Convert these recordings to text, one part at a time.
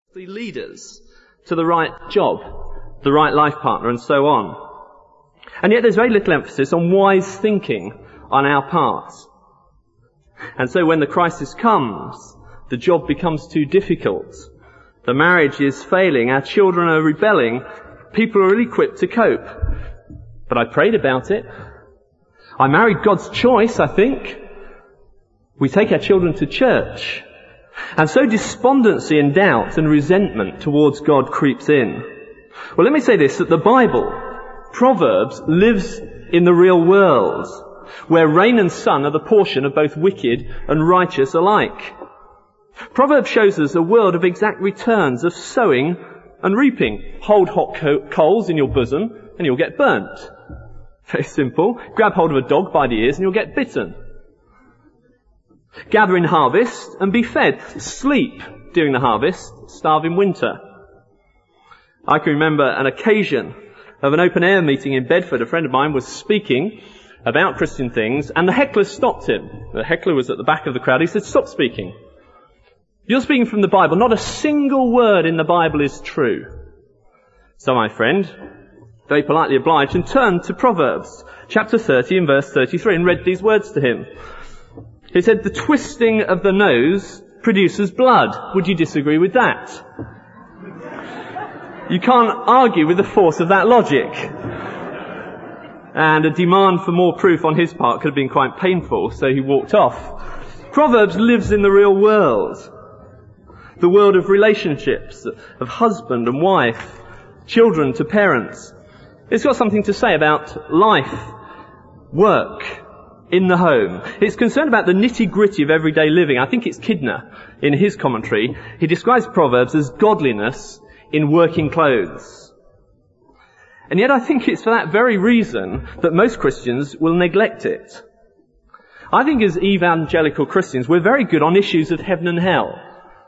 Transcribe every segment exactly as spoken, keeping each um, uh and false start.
the leaders to the right job, the right life partner, and so on. And yet there's very little emphasis on wise thinking on our part. And so when the crisis comes, the job becomes too difficult, the marriage is failing, our children are rebelling, people are ill-equipped to cope. But I prayed about it. I married God's choice, I think. We take our children to church. And so despondency and doubt and resentment towards God creeps in. Well, let me say this, that the Bible, Proverbs, lives in the real world, where rain and sun are the portion of both wicked and righteous alike. Proverbs shows us a world of exact returns, of sowing and reaping. Hold hot co- coals in your bosom and you'll get burnt. Very simple. Grab hold of a dog by the ears and you'll get bitten. Gather in harvest and be fed. Sleep during the harvest, starve in winter. I can remember an occasion of an open air meeting in Bedford. A friend of mine was speaking about Christian things and the heckler stopped him. The heckler was at the back of the crowd. He said, "Stop speaking. You're speaking from the Bible. Not a single word in the Bible is true." So my friend very politely obliged and turned to Proverbs chapter thirty and verse thirty-three and read these words to him. He said, "The twisting of the nose produces blood." Would you disagree with that? You can't argue with the force of that logic. And a demand for more proof on his part could have been quite painful, so he walked off. Proverbs lives in the real world. The world of relationships, of husband and wife, children to parents. It's got something to say about life, work, in the home. It's concerned about the nitty-gritty of everyday living. I think it's Kidner, in his commentary. He describes Proverbs as godliness in working clothes. And yet I think it's for that very reason that most Christians will neglect it. I think as evangelical Christians, we're very good on issues of heaven and hell.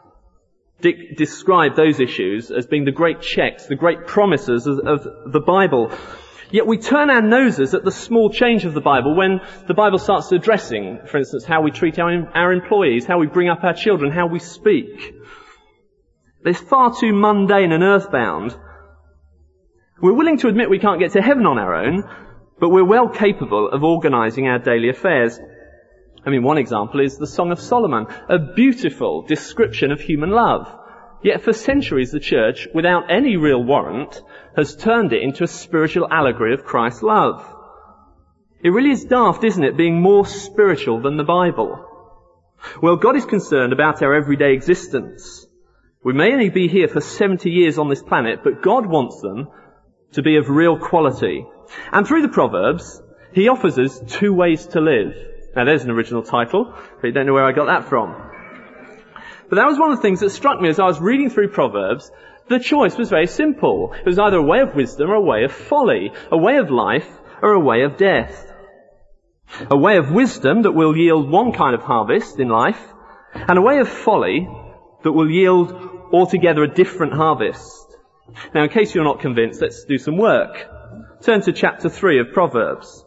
De- describe those issues as being the great checks, the great promises of, of the Bible. Yet we turn our noses at the small change of the Bible when the Bible starts addressing, for instance, how we treat our, our employees, how we bring up our children, how we speak. It's far too mundane and earthbound. We're willing to admit we can't get to heaven on our own, but we're well capable of organising our daily affairs. I mean, one example is the Song of Solomon, a beautiful description of human love. Yet for centuries the church, without any real warrant, has turned it into a spiritual allegory of Christ's love. It really is daft, isn't it, being more spiritual than the Bible? Well, God is concerned about our everyday existence. We may only be here for seventy years on this planet, but God wants them to be of real quality. And through the Proverbs, He offers us two ways to live. Now there's an original title, but you don't know where I got that from. But that was one of the things that struck me as I was reading through Proverbs. The choice was very simple. It was either a way of wisdom or a way of folly, a way of life or a way of death. A way of wisdom that will yield one kind of harvest in life, and a way of folly that will yield altogether a different harvest. Now, in case you're not convinced, let's do some work. Turn to chapter three of Proverbs.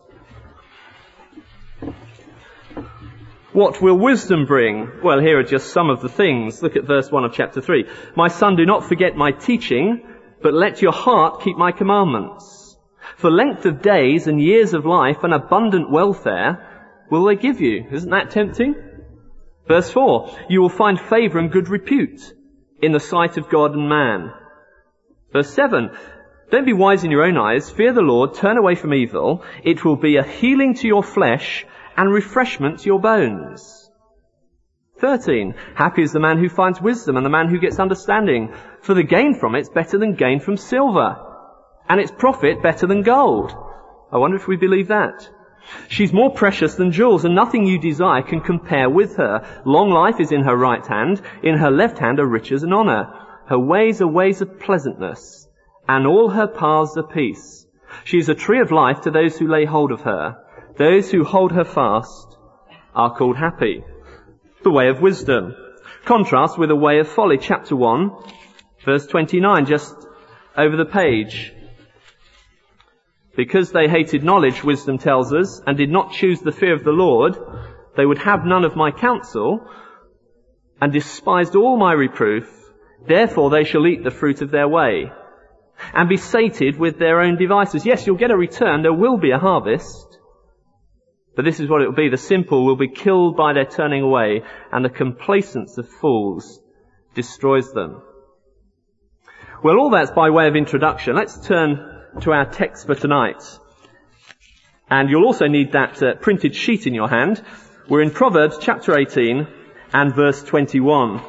What will wisdom bring? Well, here are just some of the things. Look at verse one of chapter three. "My son, do not forget my teaching, but let your heart keep my commandments. For length of days and years of life and abundant welfare will they give you." Isn't that tempting? Verse four. "You will find favour and good repute in the sight of God and man." Verse seven. "Don't be wise in your own eyes. Fear the Lord. Turn away from evil. It will be a healing to your flesh and refreshment to your bones." thirteen. "Happy is the man who finds wisdom and the man who gets understanding. For the gain from it's better than gain from silver, and its profit better than gold." I wonder if we believe that. "She's more precious than jewels, and nothing you desire can compare with her. Long life is in her right hand. In her left hand are riches and honour. Her ways are ways of pleasantness, and all her paths are peace. She is a tree of life to those who lay hold of her. Those who hold her fast are called happy." The way of wisdom. Contrast with a way of folly. Chapter one, verse twenty-nine, just over the page. "Because they hated knowledge," wisdom tells us, "and did not choose the fear of the Lord, they would have none of my counsel, and despised all my reproof. Therefore they shall eat the fruit of their way, and be sated with their own devices. Yes, you'll get a return, there will be a harvest, but this is what it will be. The simple will be killed by their turning away, and the complacence of fools destroys them. Well, all that's by way of introduction. Let's turn to our text for tonight. And you'll also need that uh, printed sheet in your hand. We're in Proverbs chapter eighteen and verse twenty-one.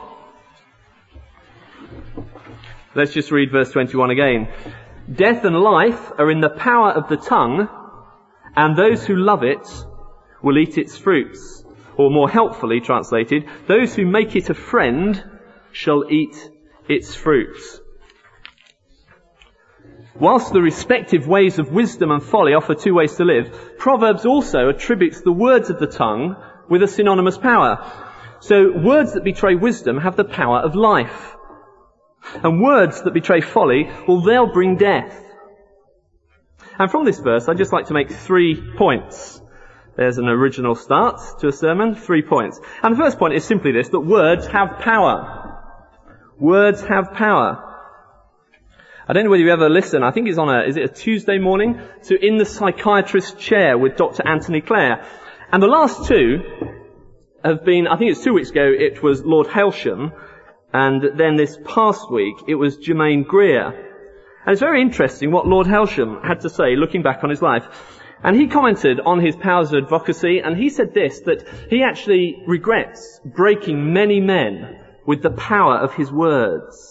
Let's just read verse twenty-one again. Death and life are in the power of the tongue, and those who love it will eat its fruits. Or more helpfully translated, those who make it a friend shall eat its fruits. Whilst the respective ways of wisdom and folly offer two ways to live, Proverbs also attributes the words of the tongue with a synonymous power. So words that betray wisdom have the power of life. And words that betray folly, well, they'll bring death. And from this verse, I'd just like to make three points. There's an original start to a sermon, three points. And the first point is simply this, that words have power. Words have power. I don't know whether you ever listen, I think it's on a, is it a Tuesday morning? So In the Psychiatrist's Chair with Doctor Anthony Clare. And the last two have been, I think it's two weeks ago, it was Lord Hailsham, and then this past week it was Germaine Greer. And it's very interesting what Lord Hailsham had to say looking back on his life. And he commented on his powers of advocacy, and he said this, that he actually regrets breaking many men with the power of his words.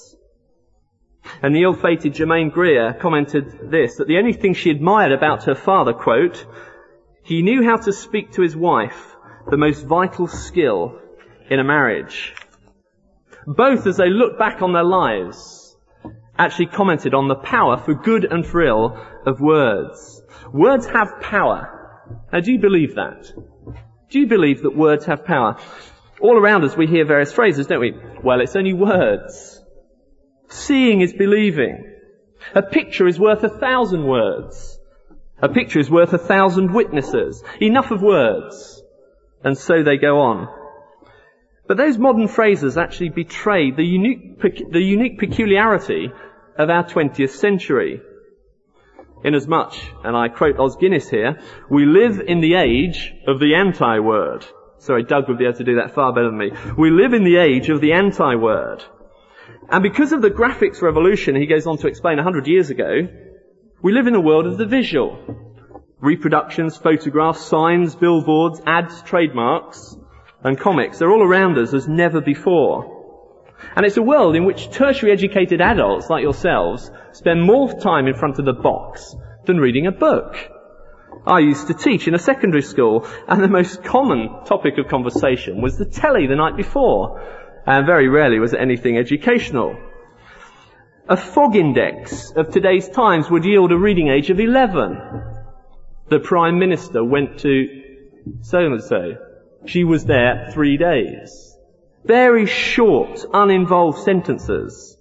And the ill-fated Germaine Greer commented this, that the only thing she admired about her father, quote, he knew how to speak to his wife, the most vital skill in a marriage. Both, as they look back on their lives, actually commented on the power for good and for ill of words. Words have power. Now, do you believe that? Do you believe that words have power? All around us we hear various phrases, don't we? Well, it's only words. Seeing is believing. A picture is worth a thousand words. A picture is worth a thousand witnesses. Enough of words. And so they go on. But those modern phrases actually betray the unique, the unique peculiarity of our twentieth century. Inasmuch, and I quote Os Guinness here, we live in the age of the anti-word. Sorry, Doug would be able to do that far better than me. We live in the age of the anti-word. And because of the graphics revolution, he goes on to explain a hundred years ago, we live in a world of the visual. Reproductions, photographs, signs, billboards, ads, trademarks, and comics. They're all around us as never before. And it's a world in which tertiary educated adults like yourselves spend more time in front of the box than reading a book. I used to teach in a secondary school, and the most common topic of conversation was the telly the night before. And very rarely was it anything educational. A fog index of today's times would yield a reading age of eleven. The Prime Minister went to so-and-so. She was there three days. Very short, uninvolved sentences.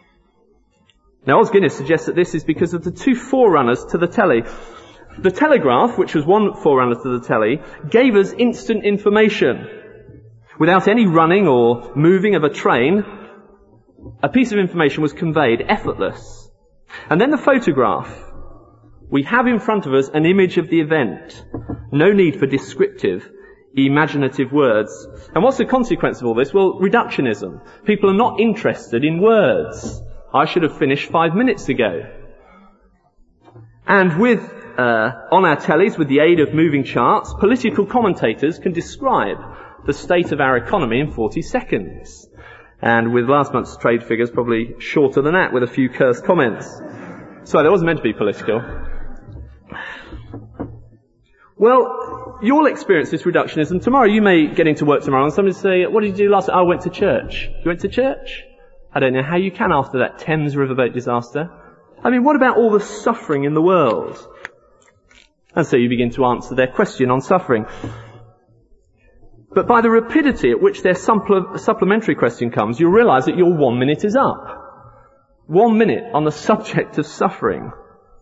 Now, Os Guinness suggests that this is because of the two forerunners to the telly. The telegraph, which was one forerunner to the telly, gave us instant information. Without any running or moving of a train, a piece of information was conveyed, effortless. And then the photograph. We have in front of us an image of the event. No need for descriptive, imaginative words. And what's the consequence of all this? Well, reductionism. People are not interested in words. I should have finished five minutes ago. And with, uh, on our tellies, with the aid of moving charts, political commentators can describe the state of our economy in forty seconds. And with last month's trade figures probably shorter than that, with a few cursed comments. Sorry, that wasn't meant to be political. Well, you'll experience this reductionism. Tomorrow you may get into work tomorrow and somebody say, what did you do last night? I went to church. You went to church? I don't know how you can after that Thames riverboat disaster. I mean, what about all the suffering in the world? And so you begin to answer their question on suffering. But by the rapidity at which their supple- supplementary question comes, you'll realize that your one minute is up. One minute on the subject of suffering.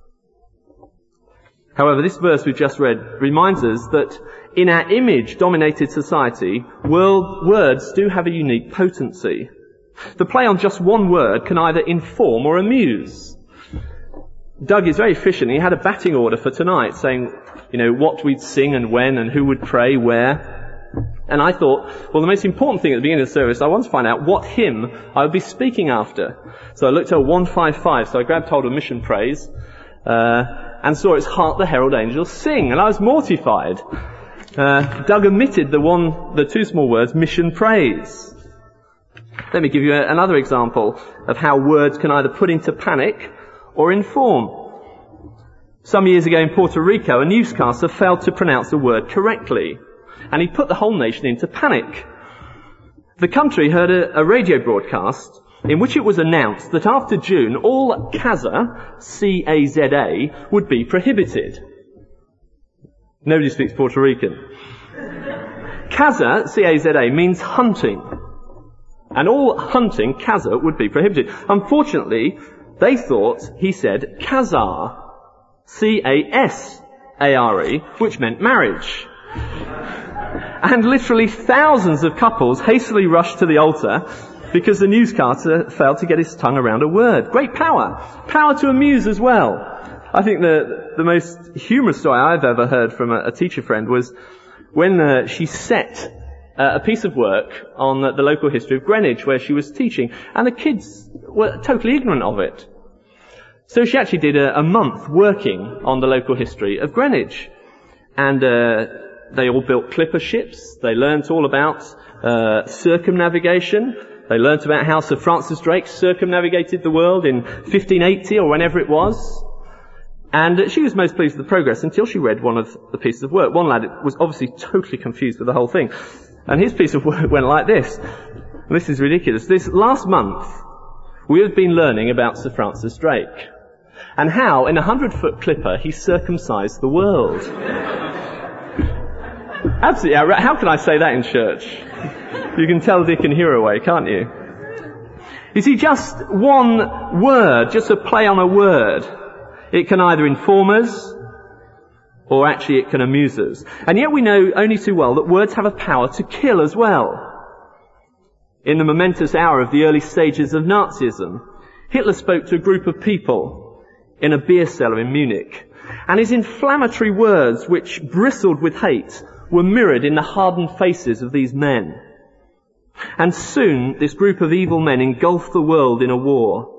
However, this verse we've just read reminds us that in our image-dominated society, world, words do have a unique potency. The play on just one word can either inform or amuse. Doug is very efficient. He had a batting order for tonight saying, you know, what we'd sing and when and who would pray where. And I thought, well, the most important thing at the beginning of the service, I wanted to find out what hymn I would be speaking after. So I looked at one fifty-five, so I grabbed hold of Mission Praise, uh, and saw it's Hark the Herald Angels Sing, and I was mortified. Uh, Doug omitted the one, the two small words, Mission Praise. Let me give you a, another example of how words can either put into panic or inform. Some years ago in Puerto Rico, a newscaster failed to pronounce a word correctly, and he put the whole nation into panic. The country heard a, a radio broadcast in which it was announced that after June, all Caza, C A Z A, would be prohibited. Nobody speaks Puerto Rican. Caza, C A Z A, means hunting. And all hunting, Caza, would be prohibited. Unfortunately, they thought he said Casar, C A S A R E, which meant marriage. And literally thousands of couples hastily rushed to the altar because the newscaster failed to get his tongue around a word. Great power. Power to amuse as well. I think the the most humorous story I've ever heard from a, a teacher friend was when uh, she set uh, a piece of work on uh, the local history of Greenwich where she was teaching, and the kids were totally ignorant of it. So she actually did a, a month working on the local history of Greenwich. And uh, they all built clipper ships. They learnt all about uh, circumnavigation. They learnt about how Sir Francis Drake circumnavigated the world in fifteen eighty or whenever it was. And she was most pleased with the progress until she read one of the pieces of work. One lad was obviously totally confused with the whole thing. And his piece of work went like this. And this is ridiculous. This last month, we have been learning about Sir Francis Drake and how, in a hundred-foot clipper, he circumcised the world. Absolutely. How can I say that in church? You can tell Dick and hear away, can't you? You see, just one word, just a play on a word, it can either inform us or actually it can amuse us. And yet we know only too well that words have a power to kill as well. In the momentous hour of the early stages of Nazism, Hitler spoke to a group of people in a beer cellar in Munich, and his inflammatory words, which bristled with hate, were mirrored in the hardened faces of these men. And soon this group of evil men engulfed the world in a war.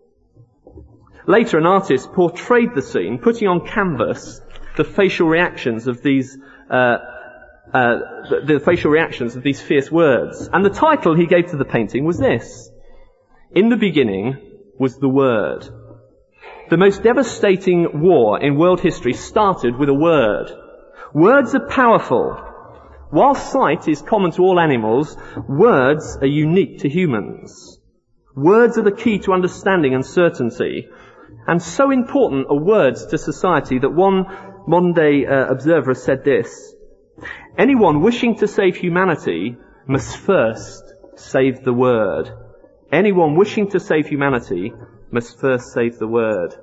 Later an artist portrayed the scene, putting on canvas the facial reactions of these uh, uh, the, the facial reactions of these fierce words. And the title he gave to the painting was this: In the beginning was the Word. The most devastating war in world history started with a word. Words are powerful. While sight is common to all animals, words are unique to humans. Words are the key to understanding and certainty. And so important are words to society that one modern-day uh, observer has said this: anyone wishing to save humanity must first save the word. Anyone wishing to save humanity must first save the word.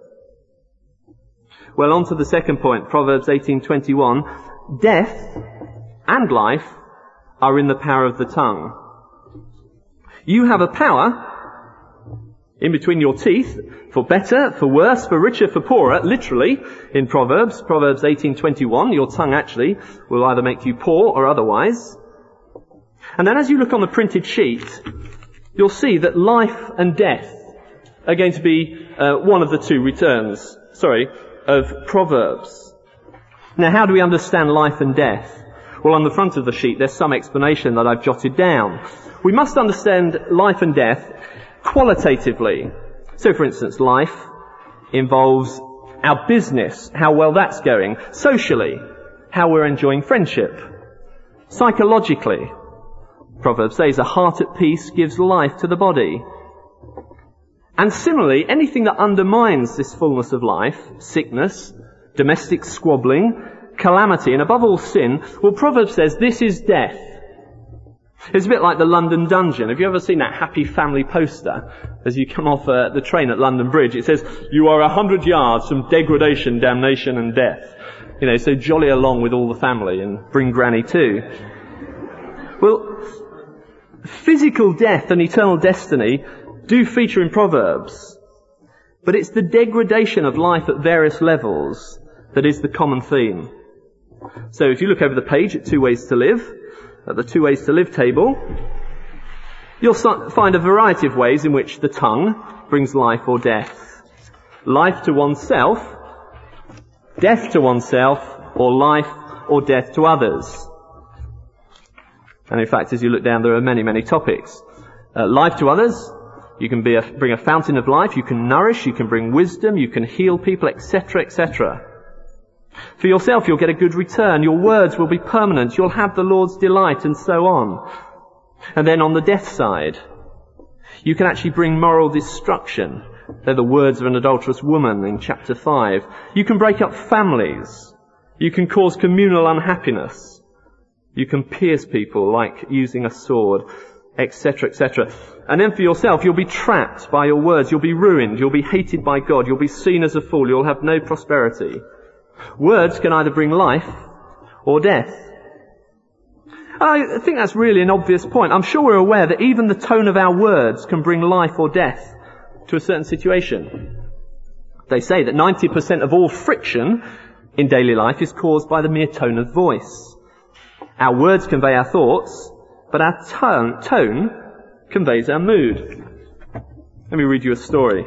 Well, on to the second point, Proverbs eighteen twenty-one. Death and life are in the power of the tongue. You have a power in between your teeth, for better, for worse, for richer, for poorer, literally, in Proverbs. Proverbs eighteen twenty-one, your tongue actually will either make you poor or otherwise. And then as you look on the printed sheet, you'll see that life and death are going to be uh, one of the two returns, sorry, of Proverbs. Now, how do we understand life and death? Well, on the front of the sheet, there's some explanation that I've jotted down. We must understand life and death qualitatively. So, for instance, life involves our business, how well that's going. Socially, how we're enjoying friendship. Psychologically, Proverbs says, a heart at peace gives life to the body. And similarly, anything that undermines this fullness of life, sickness, domestic squabbling, calamity, and above all sin, well, Proverbs says this is death. It's a bit like the London Dungeon. Have you ever seen that happy family poster as you come off uh, the train at London Bridge? It says, you are a hundred yards from degradation, damnation and death. You know, so jolly along with all the family and bring Granny too. Well, Physical death and eternal destiny do feature in Proverbs, but it's the degradation of life at various levels that is the common theme. So if you look over the page at Two Ways to Live, at the Two Ways to Live table, you'll find a variety of ways in which the tongue brings life or death. Life to oneself, death to oneself, or life or death to others. And in fact, as you look down, there are many, many topics. Uh, life to others, you can be a, bring a fountain of life, you can nourish, you can bring wisdom, you can heal people, et cetera, et cetera. For yourself, you'll get a good return, your words will be permanent, you'll have the Lord's delight, and so on. And then on the death side, you can actually bring moral destruction. They're the words of an adulterous woman in chapter five. You can break up families. You can cause communal unhappiness. You can pierce people like using a sword, et cetera, et cetera. And then for yourself, you'll be trapped by your words. You'll be ruined. You'll be hated by God. You'll be seen as a fool. You'll have no prosperity. Words can either bring life or death. I think that's really an obvious point. I'm sure we're aware that even the tone of our words can bring life or death to a certain situation. They say that ninety percent of all friction in daily life is caused by the mere tone of voice. Our words convey our thoughts, but our tone, tone conveys our mood. Let me read you a story.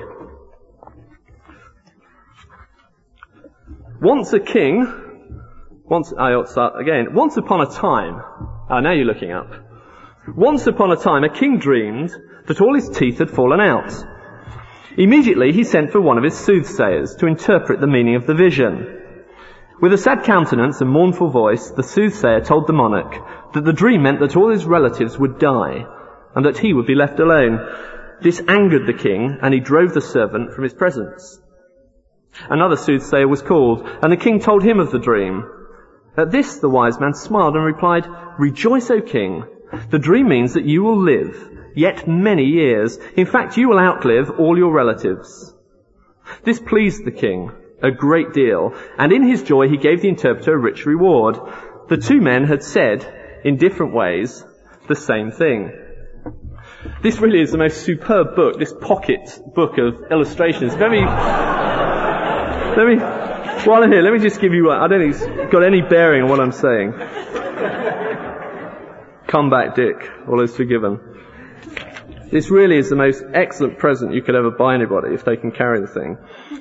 Once a king, once, I ought to start again. Once upon a time, ah, now you're looking up. Once upon a time, a king dreamed that all his teeth had fallen out. Immediately he sent for one of his soothsayers to interpret the meaning of the vision. With a sad countenance and mournful voice, the soothsayer told the monarch that the dream meant that all his relatives would die, and that he would be left alone. This angered the king, and he drove the servant from his presence. Another soothsayer was called, and the king told him of the dream. At this the wise man smiled and replied, "Rejoice, O king. The dream means that you will live yet many years. In fact, you will outlive all your relatives." This pleased the king a great deal, and in his joy he gave the interpreter a rich reward. The two men had said, in different ways, the same thing. This really is the most superb book, this pocket book of illustrations. Very... let me... While I'm here, let me just give you one. I don't think it's got any bearing on what I'm saying. Come back, Dick. All is forgiven. This really is the most excellent present you could ever buy anybody if they can carry the thing.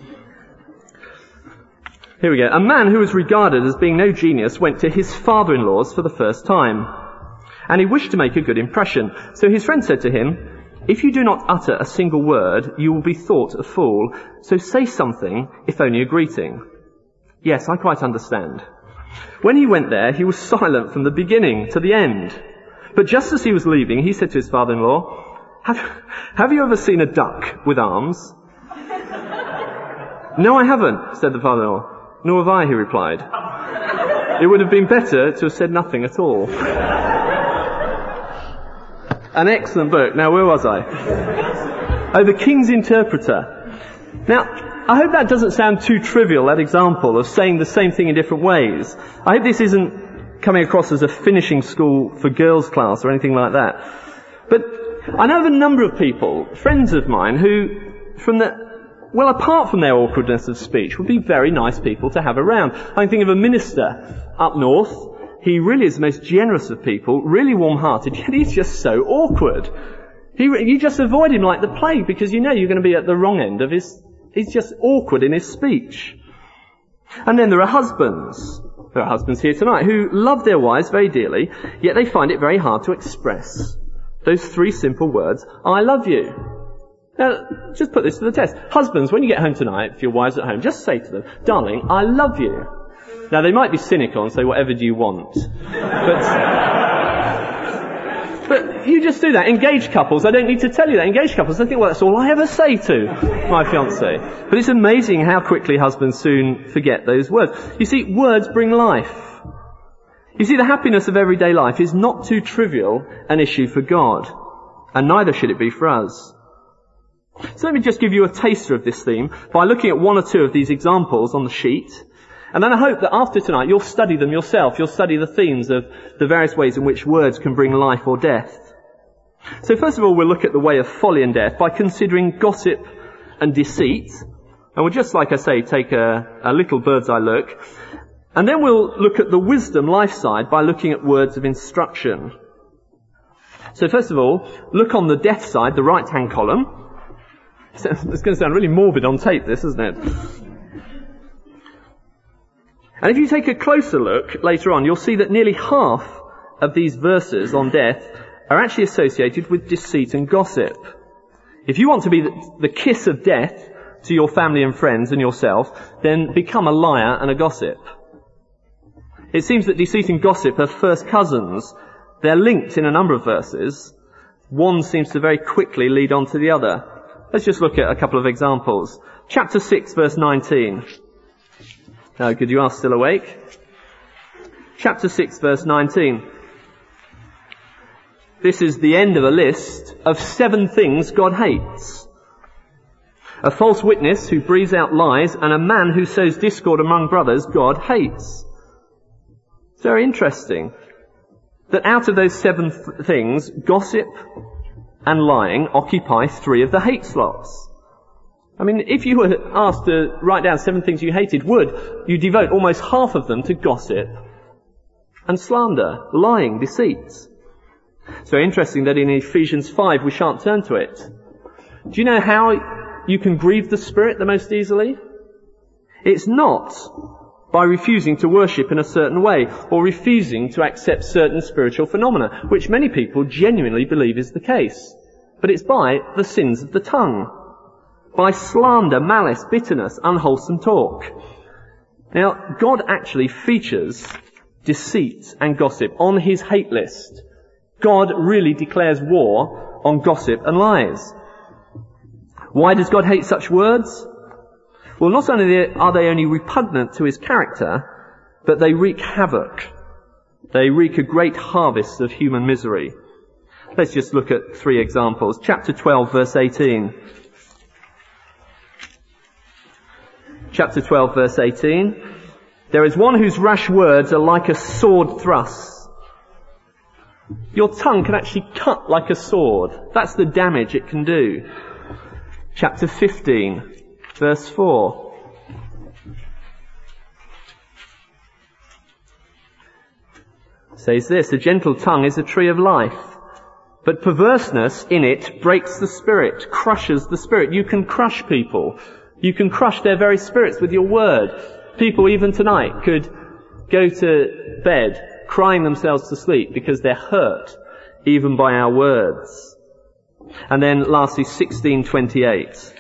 Here we go. A man who was regarded as being no genius went to his father-in-law's for the first time, and he wished to make a good impression. So his friend said to him, "If you do not utter a single word, you will be thought a fool. So say something, if only a greeting." "Yes, I quite understand." When he went there, he was silent from the beginning to the end. But just as he was leaving, he said to his father-in-law, have, have you ever seen a duck with arms?" "No, I haven't," said the father-in-law. "Nor have I," he replied. It would have been better to have said nothing at all. An excellent book. Now, where was I? Oh, The King's Interpreter. Now, I hope that doesn't sound too trivial, that example of saying the same thing in different ways. I hope this isn't coming across as a finishing school for girls class or anything like that. But I know of a number of people, friends of mine, who, from the, well, apart from their awkwardness of speech, would be very nice people to have around. I think of a minister up north. He really is the most generous of people, really warm-hearted, yet he's just so awkward. He, you just avoid him like the plague because you know you're going to be at the wrong end of his... He's just awkward in his speech. And then there are husbands. There are husbands here tonight who love their wives very dearly, yet they find it very hard to express those three simple words, "I love you." Now, just put this to the test. Husbands, when you get home tonight, if your wife's at home, just say to them, "Darling, I love you." Now, they might be cynical and say, "Whatever do you want?" But... But you just do that. Engaged couples, I don't need to tell you that. Engaged couples, they think, well, that's all I ever say to my fiancée. But it's amazing how quickly husbands soon forget those words. You see, words bring life. You see, the happiness of everyday life is not too trivial an issue for God. And neither should it be for us. So let me just give you a taster of this theme by looking at one or two of these examples on the sheet. And then I hope that after tonight you'll study them yourself. You'll study the themes of the various ways in which words can bring life or death. So first of all, we'll look at the way of folly and death by considering gossip and deceit. And we'll just, like I say, take a, a little bird's eye look. And then we'll look at the wisdom life side by looking at words of instruction. So first of all, look on the death side, the right-hand column. It's going to sound really morbid on tape, this, isn't it? And if you take a closer look later on, you'll see that nearly half of these verses on death are actually associated with deceit and gossip. If you want to be the, the kiss of death to your family and friends and yourself, then become a liar and a gossip. It seems that deceit and gossip are first cousins. They're linked in a number of verses. One seems to very quickly lead on to the other. Let's just look at a couple of examples. Chapter six, verse nineteen. Now, good, you are still awake. Chapter six, verse nineteen. This is the end of a list of seven things God hates. A false witness who breathes out lies and a man who sows discord among brothers, God hates. It's very interesting that out of those seven th- things, gossip and lying occupy three of the hate slots. I mean, if you were asked to write down seven things you hated, would you devote almost half of them to gossip and slander, lying, deceit? It's very interesting that in Ephesians five we shan't turn to it. Do you know how you can grieve the Spirit the most easily? It's not by refusing to worship in a certain way or refusing to accept certain spiritual phenomena, which many people genuinely believe is the case. But it's by the sins of the tongue, by slander, malice, bitterness, unwholesome talk. Now, God actually features deceit and gossip on his hate list. God really declares war on gossip and lies. Why does God hate such words? Well, not only are they only repugnant to his character, but they wreak havoc. They wreak a great harvest of human misery. Let's just look at three examples. Chapter twelve, verse eighteen. Chapter twelve, verse eighteen. There is one whose rash words are like a sword thrust. Your tongue can actually cut like a sword. That's the damage it can do. Chapter fifteen. Verse four. Says this, a gentle tongue is a tree of life, but perverseness in it breaks the spirit, crushes the spirit. You can crush people. You can crush their very spirits with your word. People even tonight could go to bed crying themselves to sleep because they're hurt even by our words. And then lastly, sixteen twenty-eight.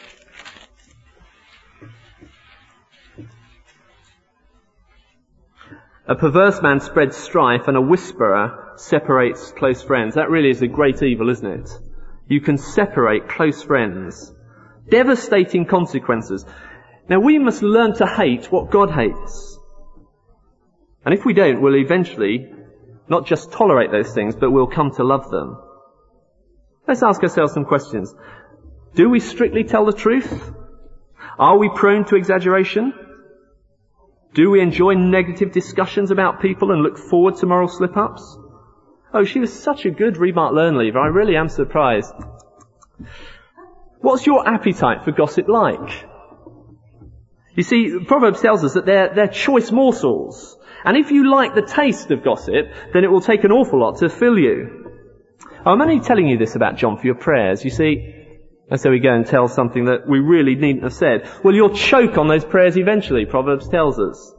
A perverse man spreads strife and a whisperer separates close friends. That really is a great evil, isn't it? You can separate close friends. Devastating consequences. Now we must learn to hate what God hates. And if we don't, we'll eventually not just tolerate those things, but we'll come to love them. Let's ask ourselves some questions. Do we strictly tell the truth? Are we prone to exaggeration? Do we enjoy negative discussions about people and look forward to moral slip-ups? Oh, she was such a good remark learn leaver. I really am surprised. What's your appetite for gossip like? You see, Proverbs tells us that they're, they're choice morsels. And if you like the taste of gossip, then it will take an awful lot to fill you. I'm only telling you this about John for your prayers. You see, and so we go and tell something that we really needn't have said. Well, you'll choke on those prayers eventually, Proverbs tells us.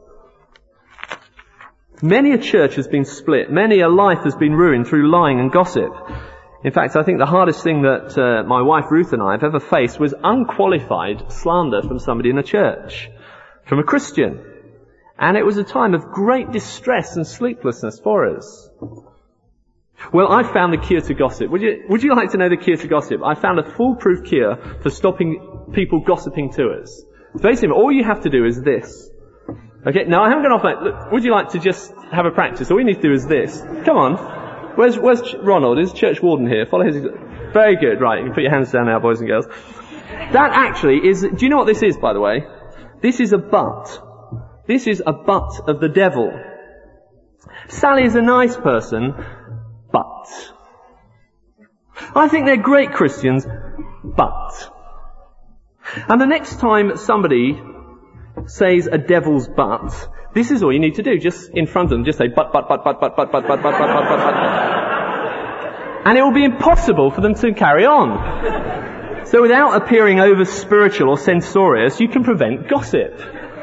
Many a church has been split. Many a life has been ruined through lying and gossip. In fact, I think the hardest thing that uh, my wife Ruth and I have ever faced was unqualified slander from somebody in a church, from a Christian. And it was a time of great distress and sleeplessness for us. Well, I found the cure to gossip. Would you, would you like to know the cure to gossip? I found a foolproof cure for stopping people gossiping to us. It's very simple. All you have to do is this. Okay, now I haven't gone off like, look, would you like to just have a practice? All you need to do is this. Come on. Where's, where's Ronald? Is church warden here? Follow his, very good. Right, you can put your hands down now, boys and girls. That actually is, do you know what this is, by the way? This is a butt. This is a butt of the devil. Sally is a nice person, but I think they're great Christians, but... And the next time somebody says a devil's but, this is all you need to do. Just in front of them, just say but, but, but, but, but, but, but, but, but, but, but, but, but. And it will be impossible for them to carry on. So without appearing over spiritual or censorious, you can prevent gossip.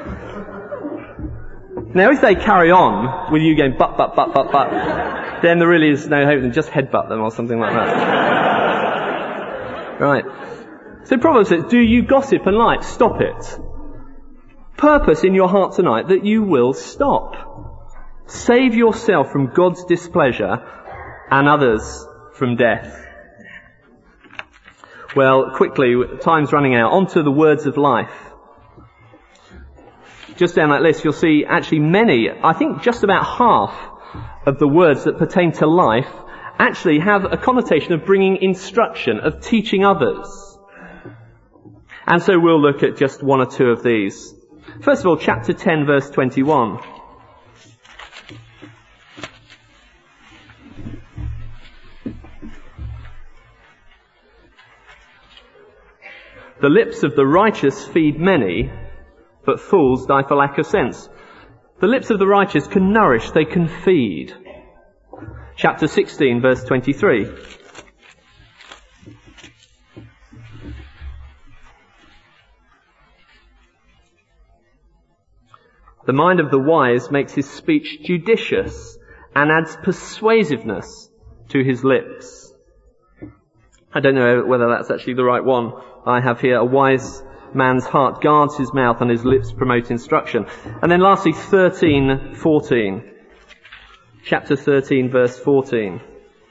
Now if they carry on with you going but, but, but, but, but, then there really is no hope, then just headbutt them or something like that. Right. So Proverbs says, do you gossip and lie? Stop it. Purpose in your heart tonight that you will stop. Save yourself from God's displeasure and others from death. Well, quickly, time's running out. On to the words of life. Just down that list, you'll see actually many, I think just about half of the words that pertain to life actually have a connotation of bringing instruction, of teaching others. And so we'll look at just one or two of these. First of all, chapter ten, verse twenty-one. The lips of the righteous feed many, but fools die for lack of sense. The lips of the righteous can nourish, they can feed. Chapter sixteen, verse twenty-three. The mind of the wise makes his speech judicious and adds persuasiveness to his lips. I don't know whether that's actually the right one. I have here, a wise man's heart guards his mouth and his lips promote instruction. And then lastly, thirteen fourteen. Chapter thirteen, verse fourteen.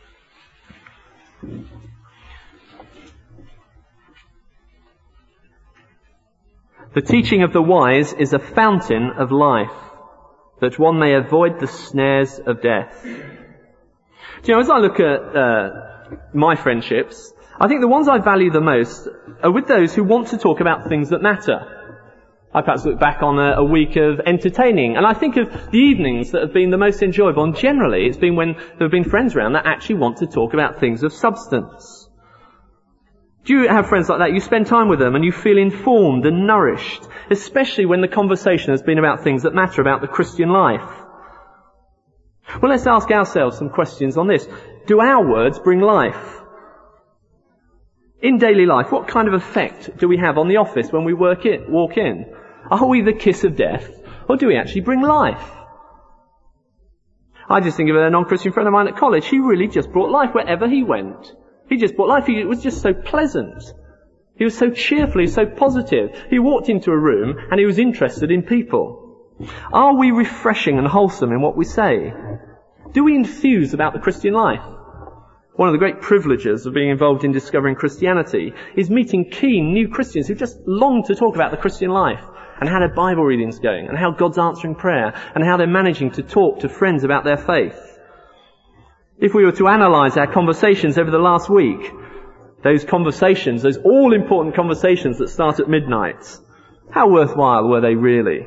The teaching of the wise is a fountain of life, that one may avoid the snares of death. Do you know, as I look at uh, my friendships, I think the ones I value the most are with those who want to talk about things that matter. I perhaps look back on a, a week of entertaining, and I think of the evenings that have been the most enjoyable, and generally it's been when there have been friends around that actually want to talk about things of substance. Do you have friends like that? You spend time with them and you feel informed and nourished, especially when the conversation has been about things that matter, about the Christian life. Well, let's ask ourselves some questions on this. Do our words bring life? In daily life, what kind of effect do we have on the office when we work in, walk in? Are we the kiss of death, or do we actually bring life? I just think of a non-Christian friend of mine at college. He really just brought life wherever he went. He just brought life. He, it was just so pleasant. He was so cheerful. He was so positive. He walked into a room and he was interested in people. Are we refreshing and wholesome in what we say? Do we enthuse about the Christian life? One of the great privileges of being involved in discovering Christianity is meeting keen new Christians who just long to talk about the Christian life and how their Bible reading's going and how God's answering prayer and how they're managing to talk to friends about their faith. If we were to analyse our conversations over the last week, those conversations, those all-important conversations that start at midnight, how worthwhile were they really?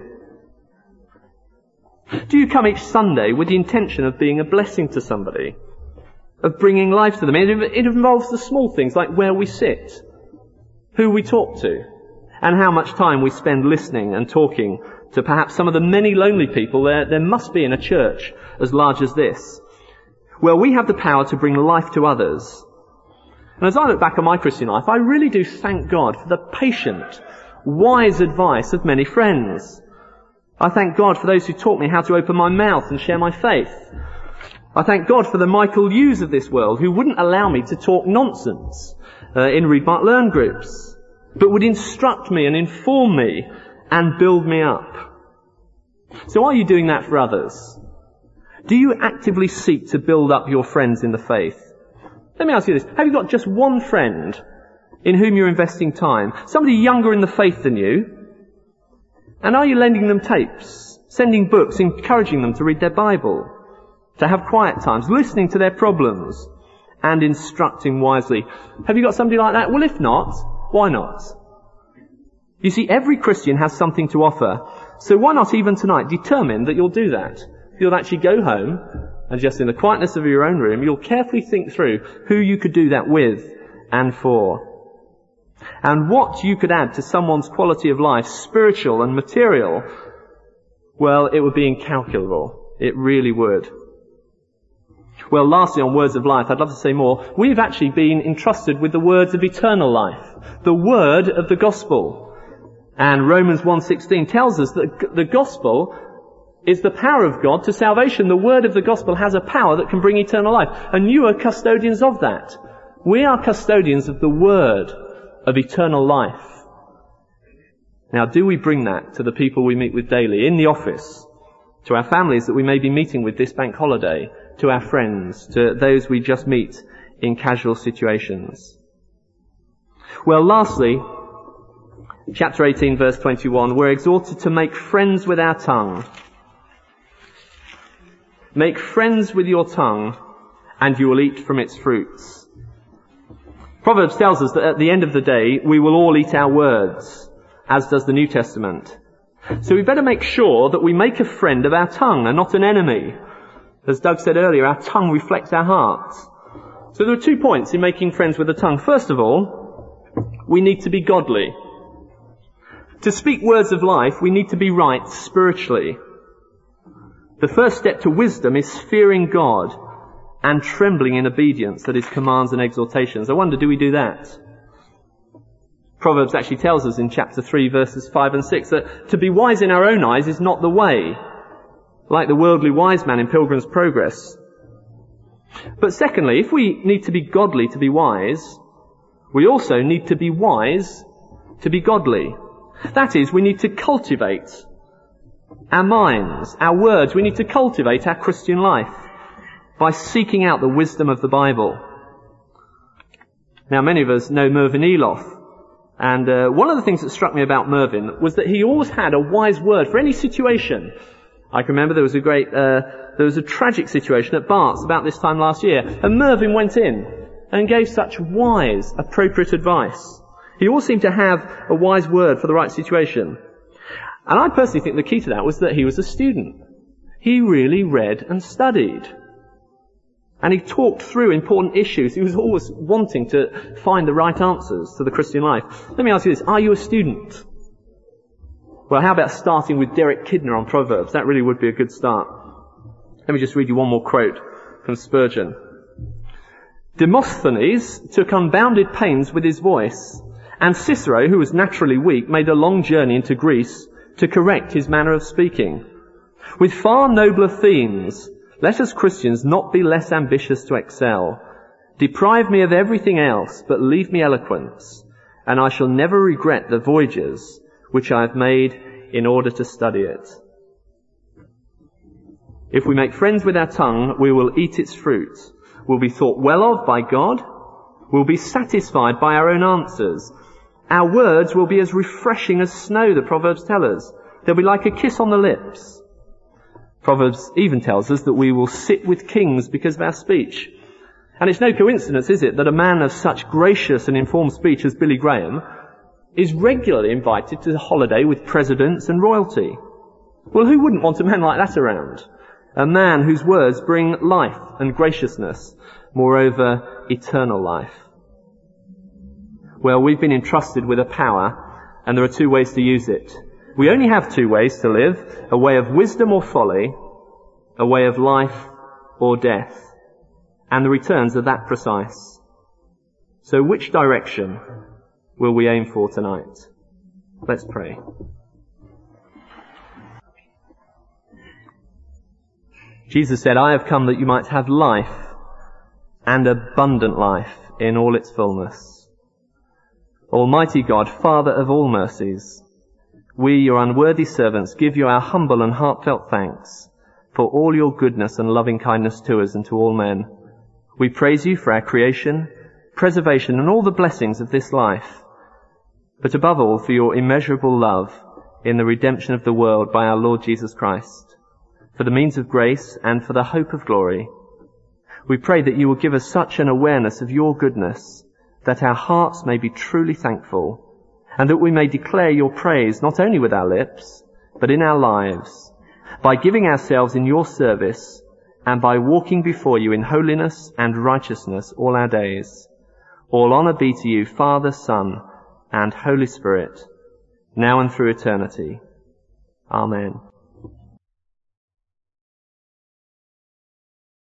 Do you come each Sunday with the intention of being a blessing to somebody? Of bringing life to them? It, it involves the small things like where we sit, who we talk to, and how much time we spend listening and talking to perhaps some of the many lonely people there, there must be in a church as large as this. Well, we have the power to bring life to others. And as I look back on my Christian life, I really do thank God for the patient, wise advice of many friends. I thank God for those who taught me how to open my mouth and share my faith. I thank God for the Michael Hughes of this world who wouldn't allow me to talk nonsense uh, in Read, Mark, Learn groups, but would instruct me and inform me and build me up. So are you doing that for others? Do you actively seek to build up your friends in the faith? Let me ask you this. Have you got just one friend in whom you're investing time? Somebody younger in the faith than you? And are you lending them tapes, sending books, encouraging them to read their Bible, to have quiet times, listening to their problems, and instructing wisely? Have you got somebody like that? Well, if not, why not? You see, every Christian has something to offer. So why not even tonight determine that you'll do that? You'll actually go home and just in the quietness of your own room, you'll carefully think through who you could do that with and for. And what you could add to someone's quality of life, spiritual and material, well, it would be incalculable. It really would. Well, lastly, on words of life, I'd love to say more. We've actually been entrusted with the words of eternal life, the word of the gospel. And Romans one sixteen tells us that the gospel is the power of God to salvation. The word of the gospel has a power that can bring eternal life. And you are custodians of that. We are custodians of the word of eternal life. Now, do we bring that to the people we meet with daily, in the office, to our families that we may be meeting with this bank holiday, to our friends, to those we just meet in casual situations? Well, lastly, chapter eighteen, verse twenty-one, we're exhorted to make friends with our tongue. Make friends with your tongue, and you will eat from its fruits. Proverbs tells us that at the end of the day, we will all eat our words, as does the New Testament. So we better make sure that we make a friend of our tongue and not an enemy. As Doug said earlier, our tongue reflects our hearts. So there are two points in making friends with the tongue. First of all, we need to be godly. To speak words of life, we need to be right spiritually. The first step to wisdom is fearing God and trembling in obedience at his commands and exhortations. I wonder, do we do that? Proverbs actually tells us in chapter three, verses five and six, that to be wise in our own eyes is not the way, like the worldly wise man in Pilgrim's Progress. But secondly, if we need to be godly to be wise, we also need to be wise to be godly. That is, we need to cultivate our minds, our words. We need to cultivate our Christian life by seeking out the wisdom of the Bible. Now, many of us know Mervyn Eloff, and uh, one of the things that struck me about Mervyn was that he always had a wise word for any situation. I can remember there was a great, uh, there was a tragic situation at Barts about this time last year, and Mervyn went in and gave such wise, appropriate advice. He always seemed to have a wise word for the right situation. And I personally think the key to that was that he was a student. He really read and studied. And he talked through important issues. He was always wanting to find the right answers to the Christian life. Let me ask you this. Are you a student? Well, how about starting with Derek Kidner on Proverbs? That really would be a good start. Let me just read you one more quote from Spurgeon. Demosthenes took unbounded pains with his voice, and Cicero, who was naturally weak, made a long journey into Greece to correct his manner of speaking. With far nobler themes, let us Christians not be less ambitious to excel. Deprive me of everything else, but leave me eloquence, and I shall never regret the voyages which I have made in order to study it. If we make friends with our tongue, we will eat its fruit. We'll be thought well of by God. We'll be satisfied by our own answers. Our words will be as refreshing as snow, the Proverbs tell us. They'll be like a kiss on the lips. Proverbs even tells us that we will sit with kings because of our speech. And it's no coincidence, is it, that a man of such gracious and informed speech as Billy Graham is regularly invited to the holiday with presidents and royalty. Well, who wouldn't want a man like that around? A man whose words bring life and graciousness, moreover, eternal life. Well, we've been entrusted with a power, and there are two ways to use it. We only have two ways to live, a way of wisdom or folly, a way of life or death. And the returns are that precise. So which direction will we aim for tonight? Let's pray. Jesus said, I have come that you might have life, and abundant life in all its fullness. Almighty God, Father of all mercies, we, your unworthy servants, give you our humble and heartfelt thanks for all your goodness and loving kindness to us and to all men. We praise you for our creation, preservation, and all the blessings of this life, but above all for your immeasurable love in the redemption of the world by our Lord Jesus Christ, for the means of grace and for the hope of glory. We pray that you will give us such an awareness of your goodness that our hearts may be truly thankful, and that we may declare your praise not only with our lips, but in our lives, by giving ourselves in your service and by walking before you in holiness and righteousness all our days. All honour be to you, Father, Son, and Holy Spirit, now and through eternity. Amen.